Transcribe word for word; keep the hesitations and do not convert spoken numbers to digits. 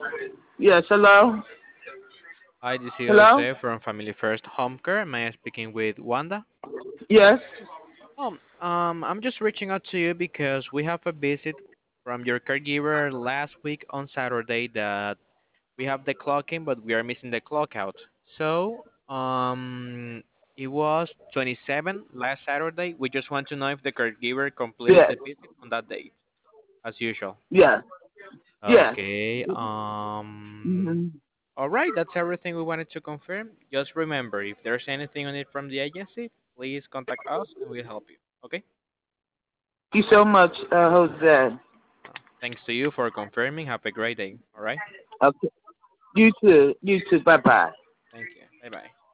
Yes, hello? Hi, this is Hello? Jose from Family First Home Care. Am I speaking with Wanda? Yes? Um, um, I'm just reaching out to you because we have a visit from your caregiver last week on Saturday that we have the clock in, but we are missing the clock out. So, um, it was twenty-seven last Saturday. We just want to know if the caregiver completed Yes. the visit on that day, as usual. Yes. Yes. Okay. Um. Mm-hmm. All right, that's everything we wanted to confirm. Just remember, if there's anything on it from the agency, please contact us and we'll help you. Okay? Thank you so much, uh, Jose. Uh, Thanks to you for confirming. Have a great day. All right? Okay. You too. You too. Bye-bye. Thank you. Bye bye.